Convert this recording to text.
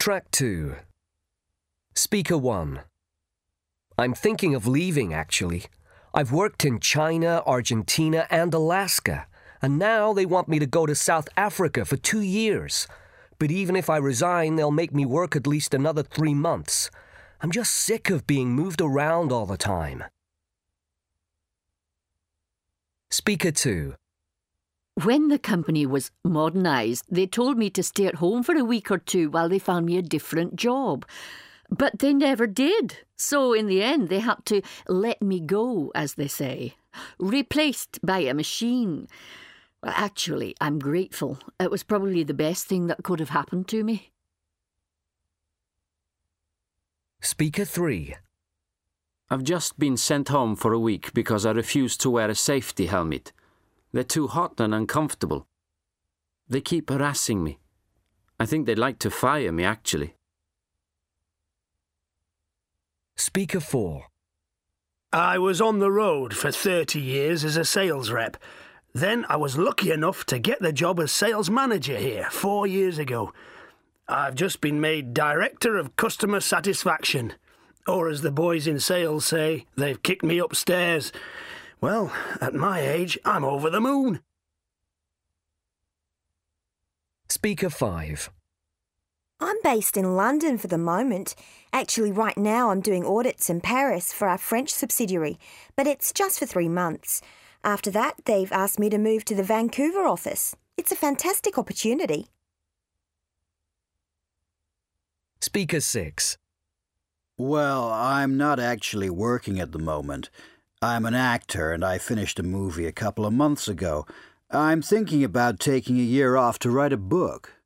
Track 2. Speaker 1. I'm thinking of leaving, actually. I've worked in China, Argentina, and Alaska, and now they want me to go to South Africa for 2 years. But even if I resign, they'll make me work at least another 3 months. I'm just sick of being moved around all the time. Speaker 2. When the company was modernised, they told me to stay at home for a week or two while they found me a different job. But they never did. So in the end, they had to let me go, as they say. Replaced by a machine. Well, actually, I'm grateful. It was probably the best thing that could have happened to me. Speaker 3. I've just been sent home for a week because I refused to wear a safety helmet. They're too hot and uncomfortable. They keep harassing me. I think they'd like to fire me, actually. Speaker 4. I was on the road for 30 years as a sales rep. Then I was lucky enough to get the job as sales manager here 4 years ago. I've just been made Director of Customer Satisfaction. Or as the boys in sales say, they've kicked me upstairs. Well, at my age, I'm over the moon. Speaker 5. I'm based in London for the moment. Actually, right now I'm doing audits in Paris for our French subsidiary, but it's just for 3 months. After that, they've asked me to move to the Vancouver office. It's a fantastic opportunity. Speaker 6. Well, I'm not actually working at the moment. I'm an actor and I finished a movie a couple of months ago. I'm thinking about taking a year off to write a book.